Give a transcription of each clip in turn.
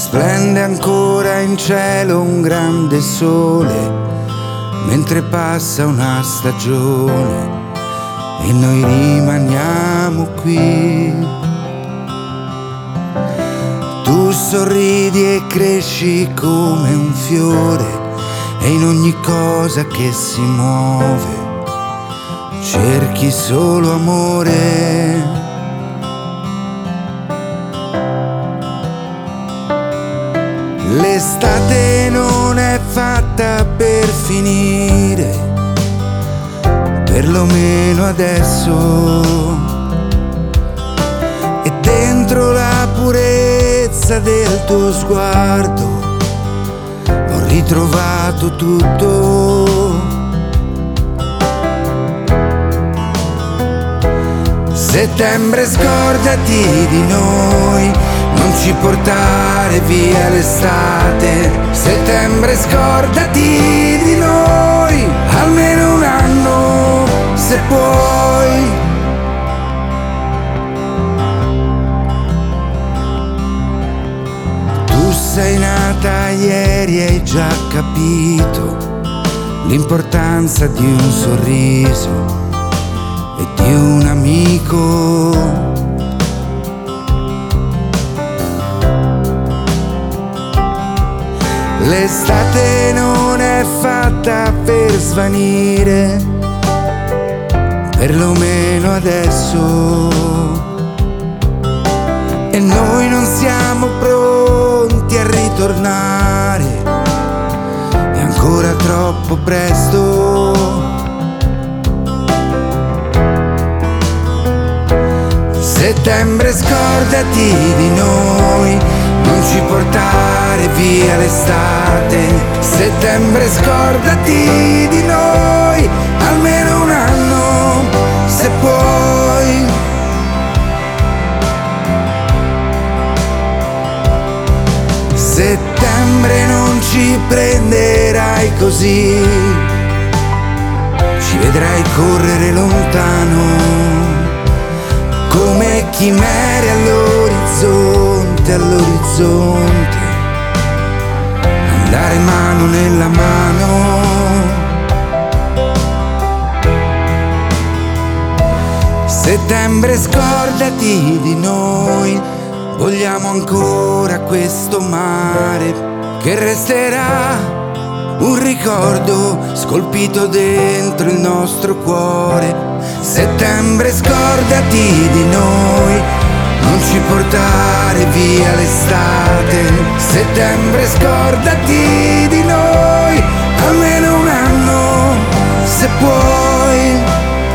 Splende ancora in cielo un grande sole, mentre passa una stagione e noi rimaniamo qui. Tu sorridi e cresci come un fiore e in ogni cosa che si muove cerchi solo amore. L'estate non è fatta per finire, perlomeno adesso. E dentro la purezza del tuo sguardo ho ritrovato tutto. Settembre, scordati di noi, non ci portare via l'estate. Settembre, scordati di noi, almeno un anno se puoi. Tu sei nata ieri e hai già capito l'importanza di un sorriso e di un amico. L'estate non è fatta per svanire, perlomeno adesso. E noi non siamo pronti a ritornare, è ancora troppo presto. Settembre, scordati di noi, non ci portare via l'estate. Settembre, scordati di noi, almeno un anno se puoi. Settembre, non ci prenderai così, ci vedrai correre lontano come chimere all'orizzonte, all'orizzonte, andare mano nella mano. Settembre, scordati di noi, vogliamo ancora questo mare che resterà un ricordo scolpito dentro il nostro cuore. Settembre, scordati di noi, non ci portare via l'estate. Settembre, scordati di noi, almeno un anno se puoi.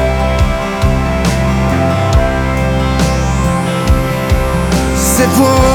Se vuoi.